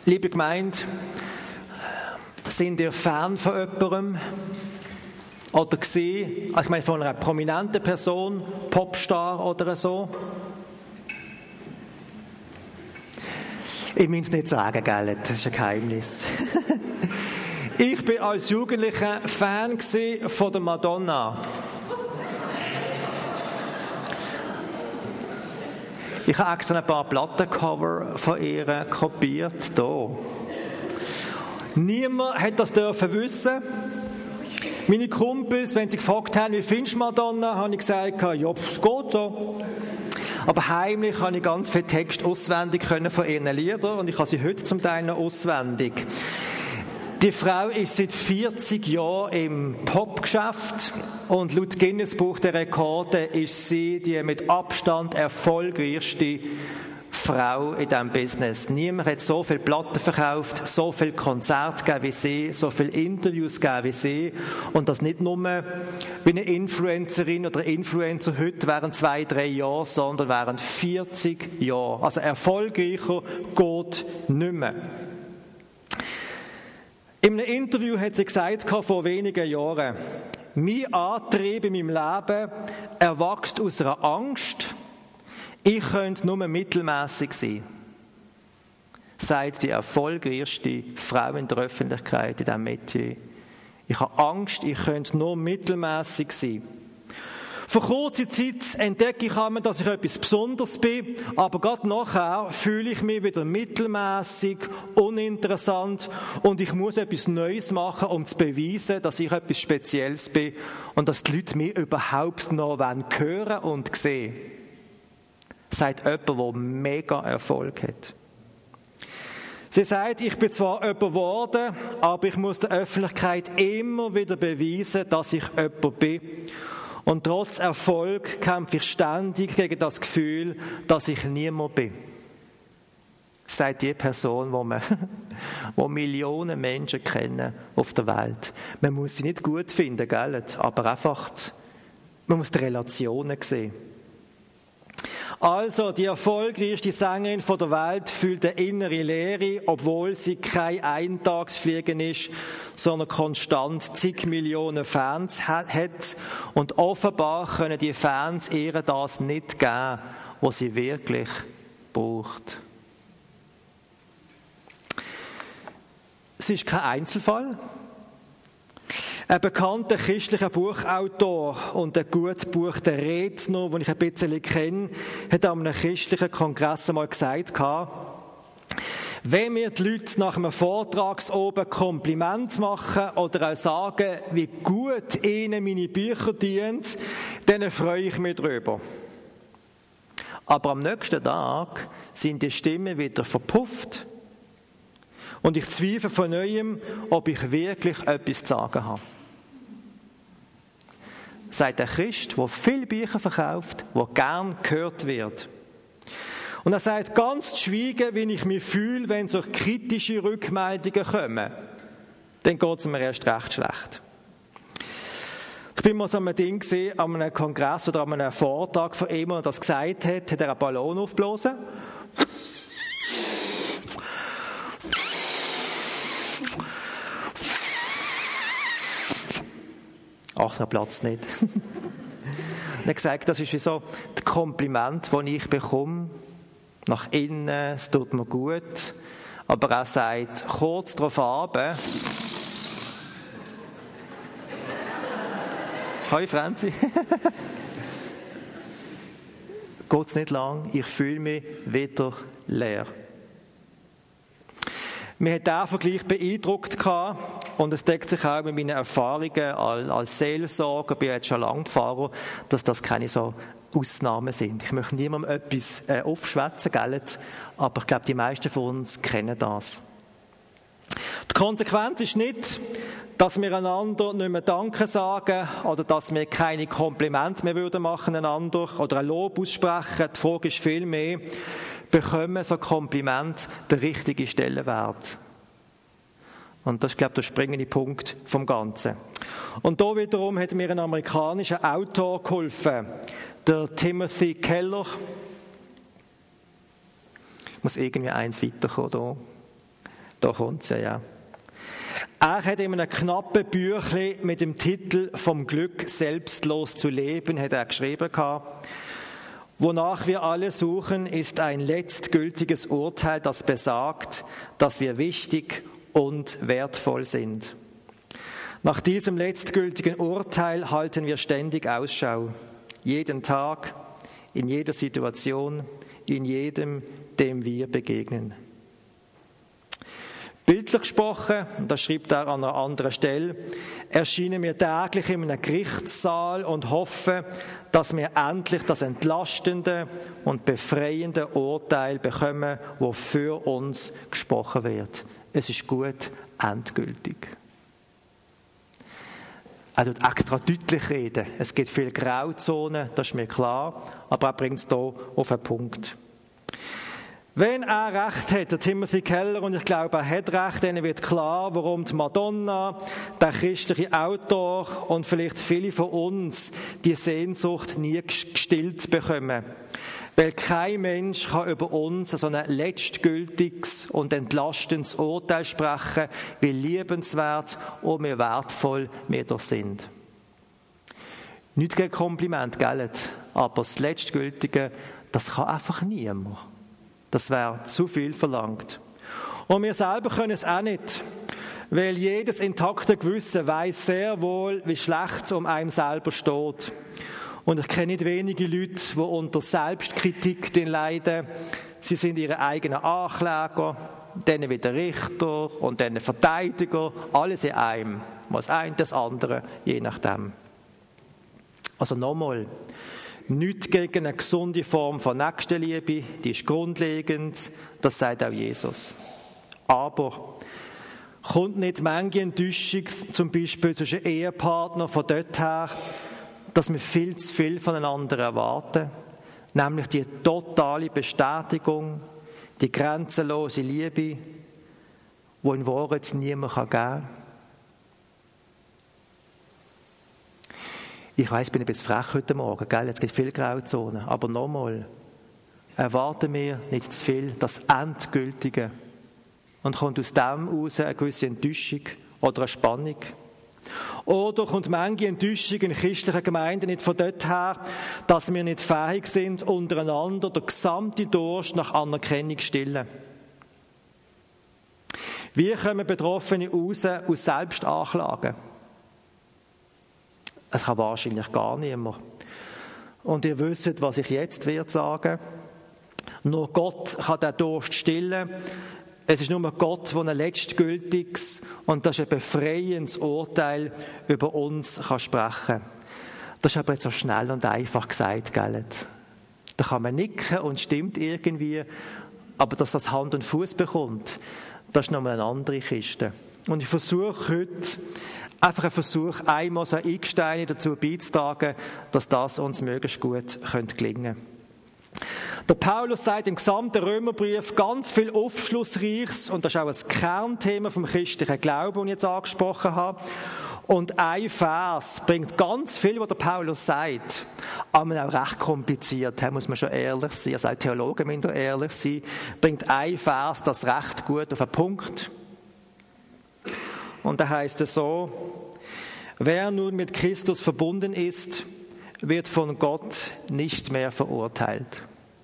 Liebe Gemeinde, sind ihr Fan von jemandem? Oder gesehen, ich meine von einer prominenten Person, Popstar oder so? Ich will es nicht sagen, gell? Das ist ein Geheimnis. Ich bin als Jugendlicher Fan von der Madonna. Ich habe extra ein paar Plattencover von ihr kopiert. Hier. Niemand hat das dürfen wissen. Meine Kumpels, wenn sie gefragt haben, wie findest du Madonna, habe ich gesagt, ja, es geht so. Aber heimlich kann ich ganz viel Text auswendig können von ihren Liedern und ich habe sie heute zum Teil noch auswendig. Die Frau ist seit 40 Jahren im Popgeschäft und laut Guinness-Buch der Rekorde ist sie die mit Abstand erfolgreichste Frau in diesem Business. Niemand hat so viele Platten verkauft, so viele Konzerte gegeben wie sie, so viele Interviews gegeben wie sie. Und das nicht nur wie eine Influencerin oder Influencer heute während 2-3 Jahren, sondern während 40 Jahren. Also erfolgreicher geht nicht mehr. In einem Interview hat sie gesagt, vor wenigen Jahren, mein Antrieb in meinem Leben erwächst aus einer Angst, ich könnte nur mittelmäßig sein, sagt die erfolgreichste Frau in der Öffentlichkeit in diesem Metier. Ich habe Angst, ich könnte nur mittelmäßig sein. Vor kurzer Zeit entdecke ich einmal, dass ich etwas Besonderes bin, aber gerade nachher fühle ich mich wieder mittelmäßig, uninteressant und ich muss etwas Neues machen, um zu beweisen, dass ich etwas Spezielles bin und dass die Leute mich überhaupt noch hören und sehen. Sagt jemand, der mega Erfolg hat. Sie sagt, ich bin zwar jemand geworden, aber ich muss der Öffentlichkeit immer wieder beweisen, dass ich jemand bin. Und trotz Erfolg kämpfe ich ständig gegen das Gefühl, dass ich niemand bin. Sagt die Person, die Millionen Menschen kennen auf der Welt. Man muss sie nicht gut finden, gell? Aber einfach, man muss die Relationen sehen. Also, die erfolgreichste Sängerin der Welt fühlt eine innere Leere, obwohl sie kein Eintagsfliegen ist, sondern konstant zig Millionen Fans hat. Und offenbar können die Fans ihr das nicht geben, was sie wirklich braucht. Es ist kein Einzelfall. Ein bekannter christlicher Buchautor und ein gut gebuchter Redner, den ich ein bisschen kenne, hat an einem christlichen Kongress einmal gesagt, wenn mir die Leute nach einem Vortragsoben Kompliment machen oder auch sagen, wie gut ihnen meine Bücher dienen, dann freue ich mich darüber. Aber am nächsten Tag sind die Stimmen wieder verpufft und ich zweifle von neuem, ob ich wirklich etwas zu sagen habe. Sagt der Christ, der viele Bücher verkauft, der gern gehört wird. Und er sagt, ganz zu schweigen, wie ich mich fühle, wenn so kritische Rückmeldungen kommen. Dann geht es mir erst recht schlecht. Ich bin mal so einem Ding gesehen, an einem Kongress oder an einem Vortrag von ihm, der das gesagt hat er einen Ballon aufgeblasen. Ach, der Platz nicht. Er hat gesagt, das ist wie so das Kompliment, das ich bekomme. Nach innen, es tut mir gut. Aber er sagt, kurz darauf runter. Hi, Franzi. Geht's nicht lang, ich fühle mich wieder leer. Mir hat der Vergleich beeindruckt und es deckt sich auch mit meinen Erfahrungen als Seelsorger, ich bin jetzt schon lange Pfarrer, dass das keine so Ausnahmen sind. Ich möchte niemandem etwas aufschwätzen, gell? Aber ich glaube, die meisten von uns kennen das. Die Konsequenz ist nicht, dass wir einander nicht mehr Danke sagen oder dass wir keine Komplimente mehr machen einander oder ein Lob aussprechen. Die Frage ist vielmehr, bekommen so Kompliment den richtigen Stellenwert? Und das ist, glaube ich, der springende Punkt vom Ganzen. Und da wiederum hat mir ein amerikanischer Autor geholfen, der Timothy Keller. Ich muss irgendwie eins weiterkommen hier. Da kommt es ja. Er hat in einem knappen Büchlein mit dem Titel «Vom Glück selbstlos zu leben» hat er geschrieben gehabt. Wonach wir alle suchen, ist ein letztgültiges Urteil, das besagt, dass wir wichtig und wertvoll sind. Nach diesem letztgültigen Urteil halten wir ständig Ausschau. Jeden Tag, in jeder Situation, in jedem, dem wir begegnen. Bildlich gesprochen, das schreibt er an einer anderen Stelle, erscheinen wir täglich in einem Gerichtssaal und hoffen, dass wir endlich das entlastende und befreiende Urteil bekommen, das für uns gesprochen wird. Es ist gut, endgültig. Er tut extra deutlich reden. Es gibt viele Grauzonen, das ist mir klar, aber er bringt es hier auf den Punkt. Wenn er recht hat, der Timothy Keller, und ich glaube, er hat recht, dann wird klar, warum die Madonna, der christliche Autor und vielleicht viele von uns die Sehnsucht nie gestillt bekommen. Weil kein Mensch kann über uns so ein letztgültiges und entlastendes Urteil sprechen, wie liebenswert und wie wertvoll wir doch sind. Nicht gegen Kompliment, gell? Aber das Letztgültige, das kann einfach niemand. Das wäre zu viel verlangt. Und wir selber können es auch nicht, weil jedes intakte Gewissen weiss sehr wohl, wie schlecht es um einen selber steht. Und ich kenne nicht wenige Leute, die unter Selbstkritik leiden. Sie sind ihre eigenen Ankläger, dann wieder Richter und dann Verteidiger, alles in einem. Das eine, das andere, je nachdem. Also nochmal. Nichts gegen eine gesunde Form von Nächstenliebe, die ist grundlegend, das sagt auch Jesus. Aber kommt nicht manche Enttäuschung, zum Beispiel zwischen Ehepartnern von dort her, dass wir viel zu viel voneinander erwarten, nämlich die totale Bestätigung, die grenzenlose Liebe, die in Wahrheit niemand geben kann. Ich weiss, ich bin ein bisschen frech heute Morgen, gell? Jetzt gibt es viele Grauzonen. Aber nochmal, erwarten wir nicht zu viel, das Endgültige. Und kommt aus dem heraus eine gewisse Enttäuschung oder eine Spannung. Oder kommt manche Enttäuschung in christlichen Gemeinden nicht von dort her, dass wir nicht fähig sind, untereinander den gesamten Durst nach Anerkennung zu stillen. Wie kommen Betroffene raus aus Selbstanklagen? Es kann wahrscheinlich gar niemand. Und ihr wisst, was ich jetzt werde sagen. Nur Gott kann den Durst stillen. Es ist nur Gott, der ein letztgültiges und das ist ein befreiendes Urteil über uns kann sprechen. Das ist aber jetzt so schnell und einfach gesagt, gell? Da kann man nicken und stimmt irgendwie, aber dass das Hand und Fuß bekommt, das ist nochmal eine andere Kiste. Und ich versuche heute, einfach einen Versuch, ein Mosaiksteine dazu beizutragen, dass das uns möglichst gut gelingen könnte. Der Paulus sagt im gesamten Römerbrief ganz viel Aufschlussreiches, und das ist auch ein Kernthema vom christlichen Glauben, das ich jetzt angesprochen habe. Und ein Vers bringt ganz viel, was der Paulus sagt, aber auch recht kompliziert, muss man schon ehrlich sein, also auch Theologen müssen da ehrlich sein, bringt ein Vers das recht gut auf den Punkt. Und da heißt es so: Wer nun mit Christus verbunden ist, wird von Gott nicht mehr verurteilt.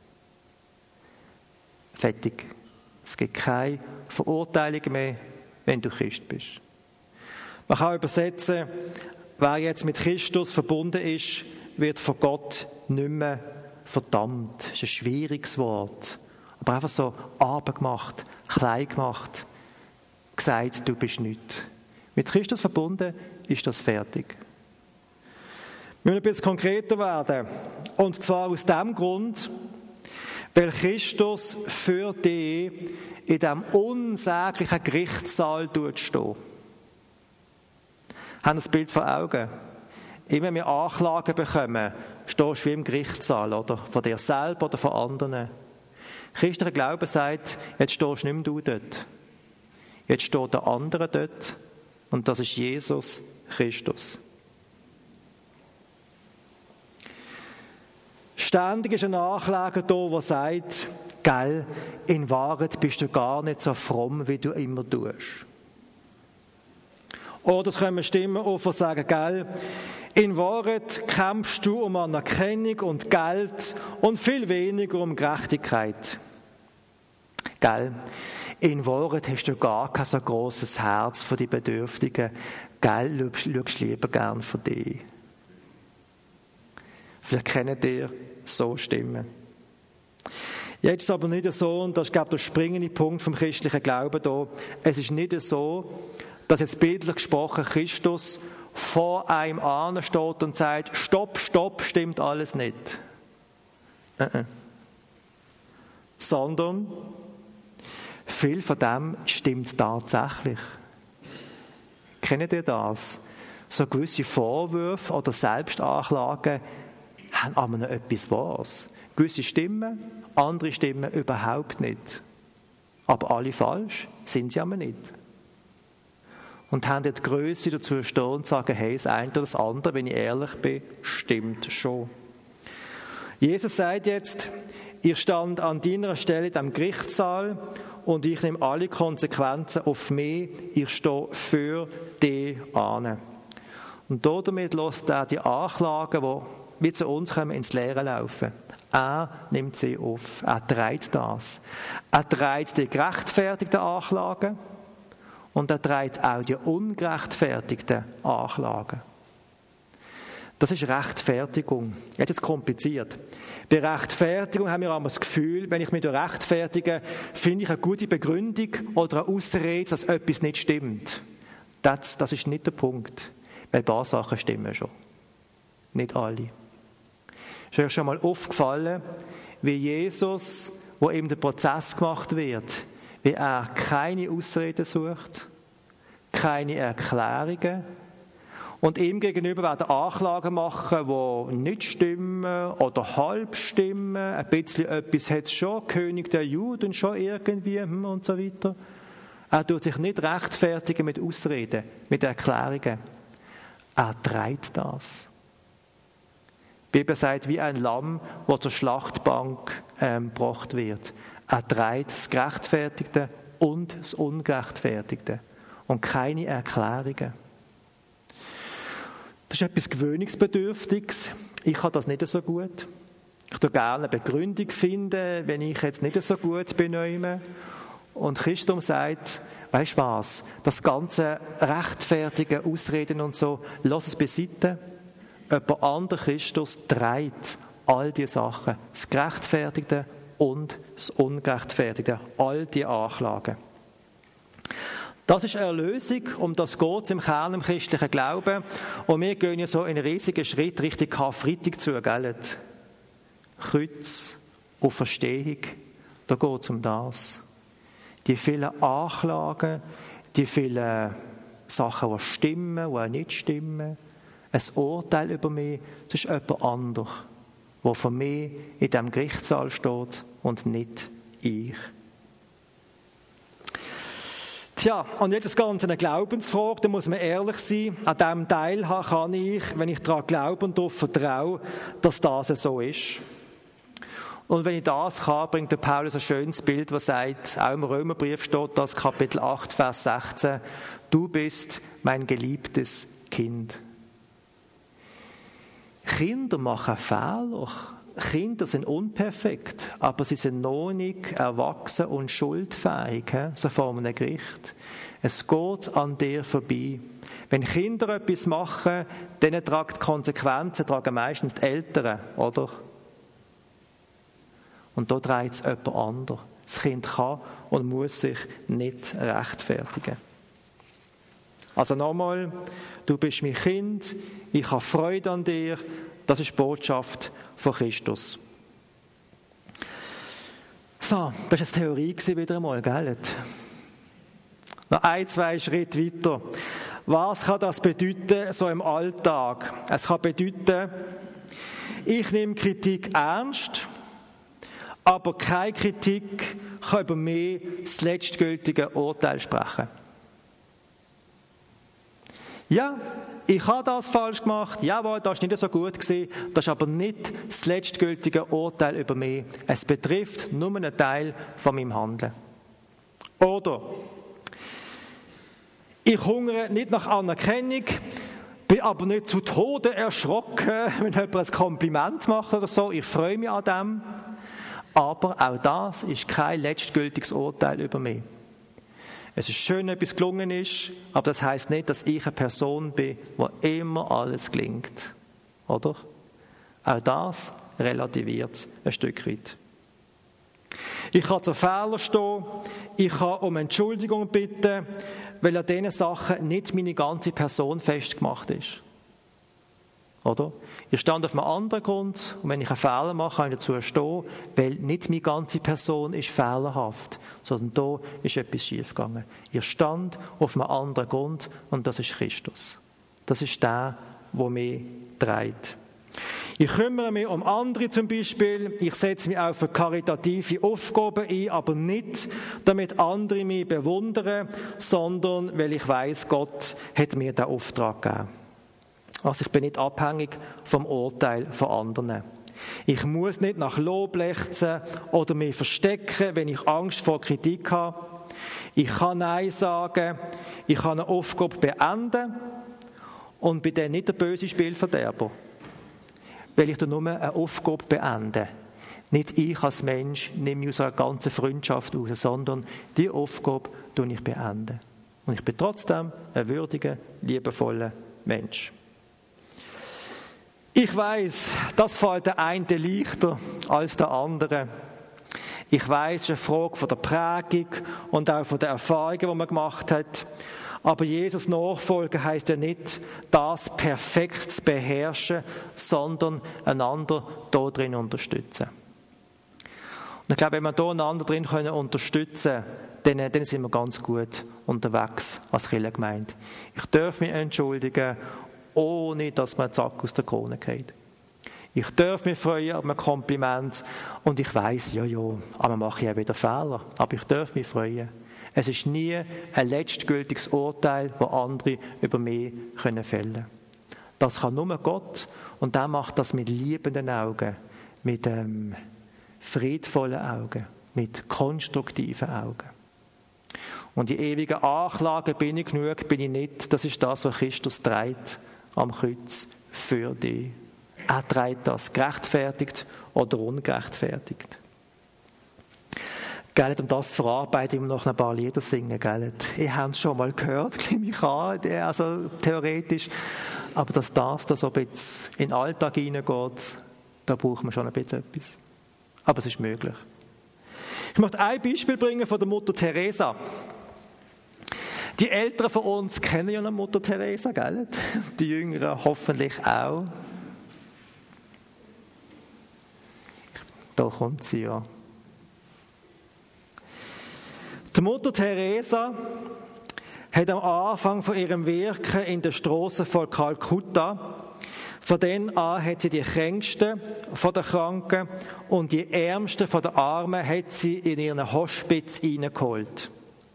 Fertig. Es gibt keine Verurteilung mehr, wenn du Christ bist. Man kann übersetzen, wer jetzt mit Christus verbunden ist, wird von Gott nicht mehr verdammt. Das ist ein schwieriges Wort. Aber einfach so abgemacht, klein gemacht, gesagt, du bist nichts. Mit Christus verbunden ist das fertig. Wir müssen ein bisschen konkreter werden. Und zwar aus dem Grund, weil Christus für dich in diesem unsäglichen Gerichtssaal steht. Haben das Bild vor Augen? Immer wenn wir Anklagen bekommen, stehst du wie im Gerichtssaal, oder? Von dir selber oder von anderen. Christlicher Glaube sagt, jetzt stehst nicht mehr du dort. Jetzt steht der andere dort. Und das ist Jesus Christus. Ständig ist ein Ankläger da, der sagt, gell, in Wahrheit bist du gar nicht so fromm, wie du immer tust. Oder es können Stimmen auf, die sagen, gell, in Wahrheit kämpfst du um Anerkennung und Geld und viel weniger um Gerechtigkeit. Gell, in Wahrheit hast du gar kein so grosses Herz für die Bedürftigen. Gell, schaust lieber gern für dich. Vielleicht kennt ihr so Stimmen. Jetzt ist es aber nicht so, und das ist, glaube ich, der springende Punkt vom christlichen Glauben hier. Es ist nicht so, dass jetzt bildlich gesprochen Christus vor einem ansteht und sagt, stopp, stopp, stimmt alles nicht. Sondern viel von dem stimmt tatsächlich. Kennt ihr das? So gewisse Vorwürfe oder Selbstanklagen haben aber noch etwas Wahres. Gewisse Stimmen, andere Stimmen überhaupt nicht. Aber alle falsch sind sie aber nicht. Und haben die Größe dazu stehen und sagen, hey, das eine oder das andere, wenn ich ehrlich bin, stimmt schon. Jesus sagt jetzt, ihr stand an deiner Stelle in dem Gerichtssaal und ich nehme alle Konsequenzen auf mich, ich stehe für dich an. Und damit lässt er die Anklagen, die wie zu uns kommen, ins Leere laufen. Er nimmt sie auf, er trägt das. Er trägt die gerechtfertigten Anklagen und er trägt auch die ungerechtfertigten Anklagen. Das ist Rechtfertigung. Jetzt ist es kompliziert. Bei Rechtfertigung haben wir einmal das Gefühl, wenn ich mich rechtfertige, finde ich eine gute Begründung oder eine Ausrede, dass etwas nicht stimmt. Das ist nicht der Punkt. Weil ein paar Sachen stimmen schon. Nicht alle. Ist euch schon mal aufgefallen, wie Jesus, wo eben der Prozess gemacht wird, wie er keine Ausreden sucht, keine Erklärungen und ihm gegenüber werden Anklagen machen, die nicht stimmen oder halb stimmen, ein bisschen etwas hat es schon, König der Juden schon irgendwie und so weiter. Er tut sich nicht rechtfertigen mit Ausreden, mit Erklärungen. Er trägt das. Die Bibel sagt, wie ein Lamm, das zur Schlachtbank gebracht wird. Er trägt das Gerechtfertigte und das Ungerechtfertigte. Und keine Erklärungen. Das ist etwas Gewöhnungsbedürftiges. Ich habe das nicht so gut. Ich tue gerne eine Begründung finden, wenn ich jetzt nicht so gut bin. Und Christus sagt, weisst du was, das ganze rechtfertige Ausreden und so, lass es beiseite. Jemand anderer Christus trägt all diese Sachen, das Gerechtfertigte und das Ungerechtfertigte, all die Anklagen. Das ist eine Erlösung, um das geht es im Kern im christlichen Glauben. Und wir gehen ja so einen riesigen Schritt Richtung Karfreitag zu, gell? Kreuz, Auferstehung, da geht es um das. Die vielen Anklagen, die vielen Sachen, die stimmen, die auch nicht stimmen. Ein Urteil über mich, das ist jemand anderes, der für mich in diesem Gerichtssaal steht und nicht ich. Tja, und jetzt das Ganze eine Glaubensfrage, da muss man ehrlich sein. An diesem Teil kann ich, wenn ich daran glaube und darauf vertraue, dass das so ist. Und wenn ich das kann, bringt der Paulus ein schönes Bild, das sagt, auch im Römerbrief steht das, Kapitel 8, Vers 16, du bist mein geliebtes Kind. Kinder machen Fehler. Kinder sind unperfekt, aber sie sind noch nicht erwachsen und schuldfähig, so vor einem Gericht. Es geht an dir vorbei. Wenn Kinder etwas machen, dann tragen die Konsequenzen meistens die Eltern, oder? Und da trägt es jemand anderes. Das Kind kann und muss sich nicht rechtfertigen. Also nochmal, du bist mein Kind, ich habe Freude an dir, das ist die Botschaft von Christus. So, das war eine Theorie wieder einmal, gell? Noch 1-2 Schritte weiter. Was kann das bedeuten, so im Alltag? Es kann bedeuten, ich nehme Kritik ernst, aber keine Kritik kann über mich das letztgültige Urteil sprechen. Ja, ich habe das falsch gemacht, jawohl, das war nicht so gut gewesen, das ist aber nicht das letztgültige Urteil über mich. Es betrifft nur einen Teil von meinem Handeln. Oder ich hungere nicht nach Anerkennung, bin aber nicht zu Tode erschrocken, wenn jemand ein Kompliment macht oder so. Ich freue mich an dem. Aber auch das ist kein letztgültiges Urteil über mich. Es ist schön, wenn etwas gelungen ist, aber das heisst nicht, dass ich eine Person bin, wo immer alles gelingt. Oder? Auch das relativiert ein Stück weit. Ich kann zu Fehlern stehen, ich kann um Entschuldigung bitten, weil an diesen Sachen nicht meine ganze Person festgemacht ist. Oder? Ich stand auf einem anderen Grund und wenn ich einen Fehler mache, kann ich dazu stehen, weil nicht meine ganze Person ist fehlerhaft, sondern da ist etwas schiefgegangen. Ich stand auf einem anderen Grund und das ist Christus. Das ist der, der mich trägt. Ich kümmere mich um andere zum Beispiel. Ich setze mich auch für karitative Aufgaben ein, aber nicht, damit andere mich bewundern, sondern weil ich weiss, Gott hat mir den Auftrag gegeben. Also ich bin nicht abhängig vom Urteil von anderen. Ich muss nicht nach Lob lechzen oder mich verstecken, wenn ich Angst vor Kritik habe. Ich kann Nein sagen, ich kann eine Aufgabe beenden und bin dann nicht der böse Spielverderber. Weil ich nur eine Aufgabe beende. Nicht ich als Mensch nehme mich aus einer ganzen Freundschaft raus, sondern die Aufgabe beende ich. Und ich bin trotzdem ein würdiger, liebevoller Mensch. Ich weiss, das fällt der einen leichter als der andere. Ich weiss, es ist eine Frage von der Prägung und auch von den Erfahrungen, die man gemacht hat. Aber Jesus nachfolgen heisst ja nicht, das perfekt zu beherrschen, sondern einander da drin unterstützen. Und ich glaube, wenn wir da einander drin unterstützen können, dann sind wir ganz gut unterwegs als Kirchengemeinde. Ich darf mich entschuldigen, ohne dass man Zack aus der Krone geht. Ich darf mich freuen über ein Kompliment und ich weiss, ja, aber mache ich auch wieder Fehler. Aber ich darf mich freuen. Es ist nie ein letztgültiges Urteil, das andere über mich fällen können. Das kann nur Gott und der macht das mit liebenden Augen, mit friedvollen Augen, mit konstruktiven Augen. Und die ewige Anklage, bin ich genug, bin ich nicht, das ist das, was Christus trägt am Kreuz für dich. Er trägt das, gerechtfertigt oder ungerechtfertigt. Gell, um das zu verarbeiten, immer noch ein paar Lieder singen, gell. Ihr habt es schon mal gehört, nehme ich an, also theoretisch. Aber dass das so ein bisschen in den Alltag hineingeht, da braucht man schon ein bisschen etwas. Aber es ist möglich. Ich möchte ein Beispiel bringen von der Mutter Teresa. Die Älteren von uns kennen ja noch Mutter Teresa, gell? Die Jüngeren hoffentlich auch. Da kommt sie ja. Die Mutter Teresa hat am Anfang von ihrem Wirken in den Strassen von Kalkutta, von dann an hat sie die Kränksten von den Kranken und die Ärmsten von den Armen hat sie in ihren Hospiz hineingeholt.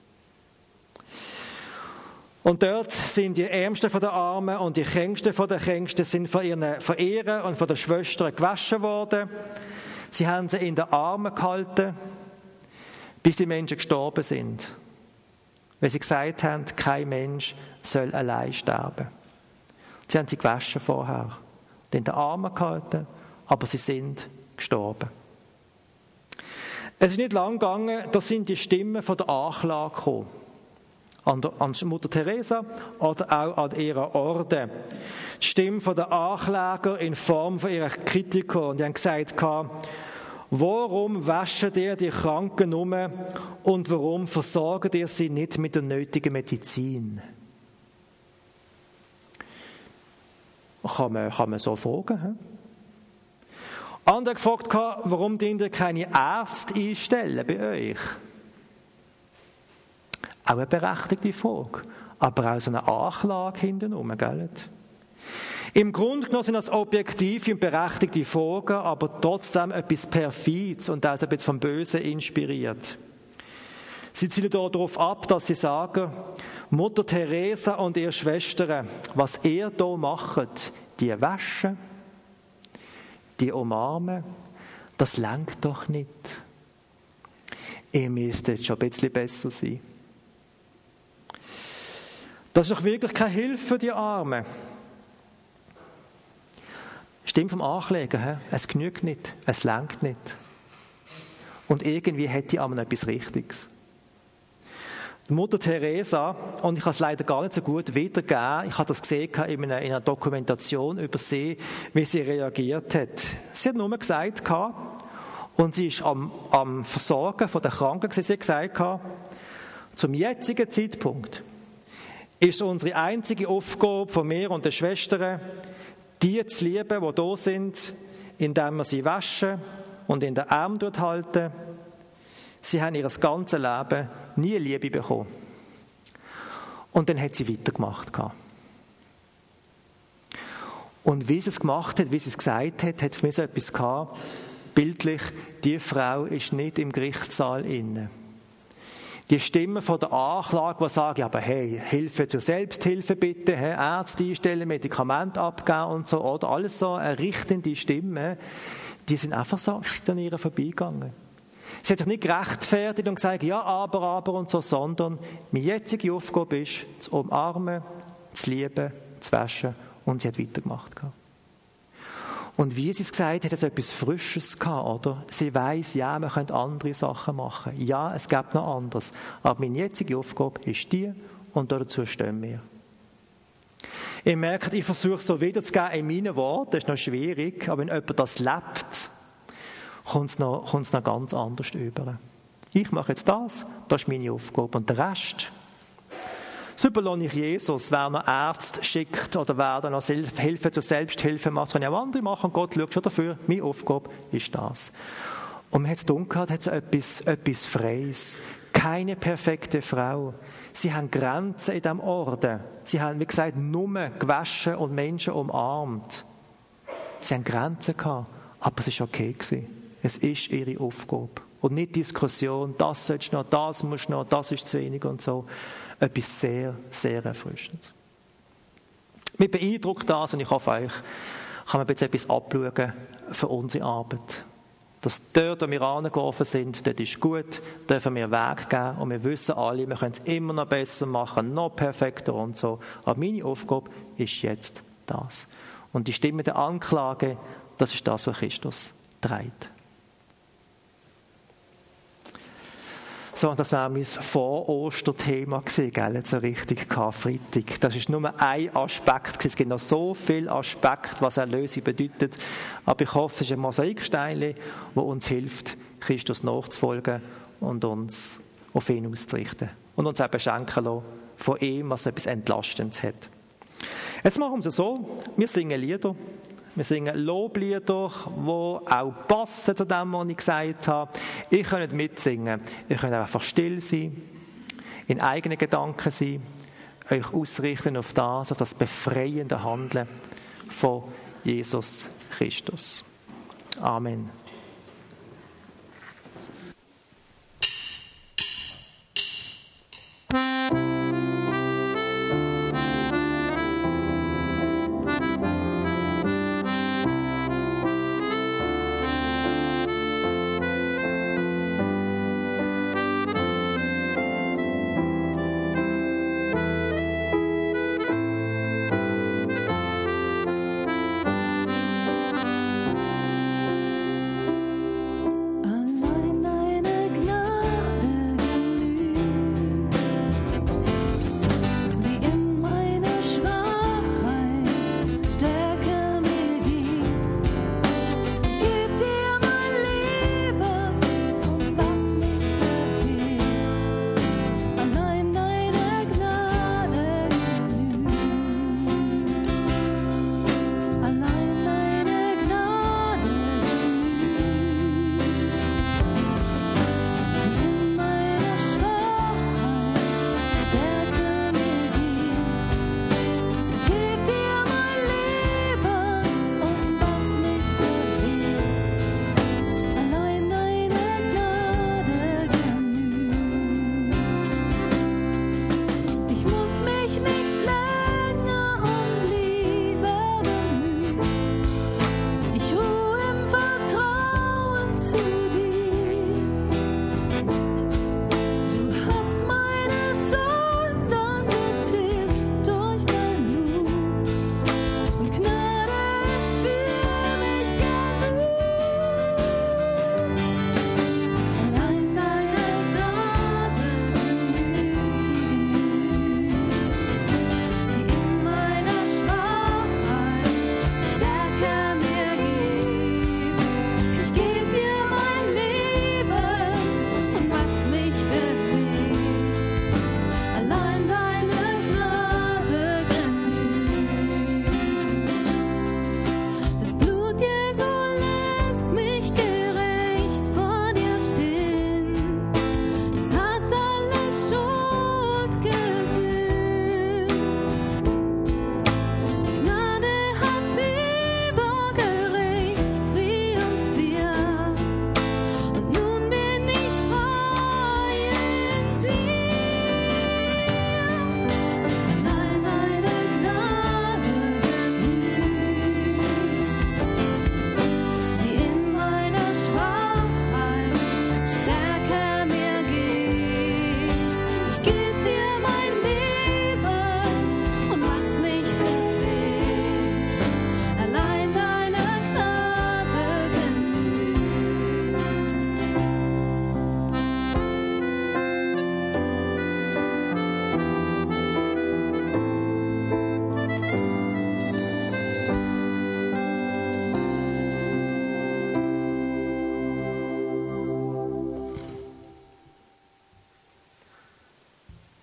Und dort sind die Ärmsten von den Armen und die Kränksten von den Kränksten sind von ihren und von den Schwestern gewaschen worden. Sie haben sie in den Armen gehalten, bis die Menschen gestorben sind. Weil sie gesagt haben, kein Mensch soll allein sterben. Sie haben sie gewaschen vorher und in den Armen gehalten, aber sie sind gestorben. Es ist nicht lang gegangen, da sind die Stimmen von der Anklage gekommen. An Mutter Teresa oder auch an ihrer Orde. Die Stimme von der Ankläger in Form von ihrer Kritiker. Und die haben gesagt, warum waschen ihr die Kranken um und warum versorgt ihr sie nicht mit der nötigen Medizin? Kann man so fragen. Andere haben gefragt, warum ihr keine Ärzte einstellen bei euch? Auch eine berechtigte Frage, aber auch so eine Anklage hintenrum, gell? Im Grunde genommen sind das objektive und berechtigte Fragen, aber trotzdem etwas Perfides und auch ein bisschen vom Bösen inspiriert. Sie zielen darauf ab, dass sie sagen, Mutter Teresa und ihre Schwestern, was ihr hier macht, die waschen, die umarmen, das lenkt doch nicht. Ihr müsstet schon ein bisschen besser sein. Das ist doch wirklich keine Hilfe für die Armen. Stimmt vom Ankläger, he? Es genügt nicht, es lenkt nicht. Und irgendwie hätte die Armen etwas Richtiges. Die Mutter Teresa, und ich kann es leider gar nicht so gut wiedergeben, ich habe das gesehen in einer Dokumentation über sie, wie sie reagiert hat. Sie hat nur gesagt, und sie ist am Versorgen von der Kranken, sie hat gesagt, zum jetzigen Zeitpunkt ist unsere einzige Aufgabe von mir und den Schwestern, die zu lieben, die da sind, indem wir sie waschen und in den Arm halten. Sie haben ihr ganzes Leben nie Liebe bekommen. Und dann hat sie weitergemacht. Und wie sie es gemacht hat, wie sie es gesagt hat, hat für mich so etwas gehabt, bildlich, die Frau ist nicht im Gerichtssaal inne. Die Stimmen von der Anklage, die sagen, aber hey, Hilfe zur Selbsthilfe bitte, hey, Ärzte einstellen, Medikamente abgeben und so, oder alles so errichtende Stimmen, die sind einfach so an ihr vorbeigegangen. Sie hat sich nicht gerechtfertigt und gesagt, ja, aber und so, sondern meine jetzige Aufgabe ist, zu umarmen, zu lieben, zu waschen, und sie hat weitergemacht. Und wie sie es gesagt hat, hat es etwas Frisches gehabt, oder? Sie weiss, ja, man könnte andere Sachen machen. Ja, es gibt noch anderes. Aber meine jetzige Aufgabe ist die, und dazu stehen wir. Ihr merkt, ich versuche es so wiederzugeben in meinen Worten, das ist noch schwierig, aber wenn jemand das lebt, kommt es noch ganz anders über. Ich mache jetzt das ist meine Aufgabe. Und der Rest, das überlasse ich Jesus, wer noch Ärzte schickt oder wer noch Hilfe zur Selbsthilfe macht, kann ja auch andere machen. Gott schaut schon dafür. Meine Aufgabe ist das. Und man hat es dunkel, hat es etwas Freies. Keine perfekte Frau. Sie haben Grenzen in diesem Orden. Sie haben, wie gesagt, nur gewaschen und Menschen umarmt. Sie haben Grenzen gehabt, aber es war okay gewesen. Es ist ihre Aufgabe. Und nicht Diskussion, das sollst du noch, das musst du noch, das ist zu wenig und so. Etwas sehr, sehr Erfrischendes. Mich beeindruckt das, und ich hoffe, euch kann man jetzt etwas abschauen für unsere Arbeit. Dass dort, wo wir angelaufen sind, dort ist gut, dürfen wir Weg geben, und wir wissen alle, wir können es immer noch besser machen, noch perfekter und so. Aber meine Aufgabe ist jetzt das. Und die Stimme der Anklage, das ist das, was Christus trägt. So, das wäre mein Vor-Oster-Thema gewesen, gell? So richtig Karfreitag. Das ist nur ein Aspekt. Es gibt noch so viele Aspekte, was Erlösung bedeutet. Aber ich hoffe, es ist ein Mosaikstein, das uns hilft, Christus nachzufolgen und uns auf ihn auszurichten. Und uns auch beschenken lassen von ihm, was etwas Entlastendes hat. Jetzt machen wir es so, wir singen Lieder. Wir singen Loblieder, die auch passen zu dem, was ich gesagt habe. Ihr könnt mitsingen. Ihr könnt einfach still sein, in eigenen Gedanken sein, euch ausrichten auf das befreiende Handeln von Jesus Christus. Amen.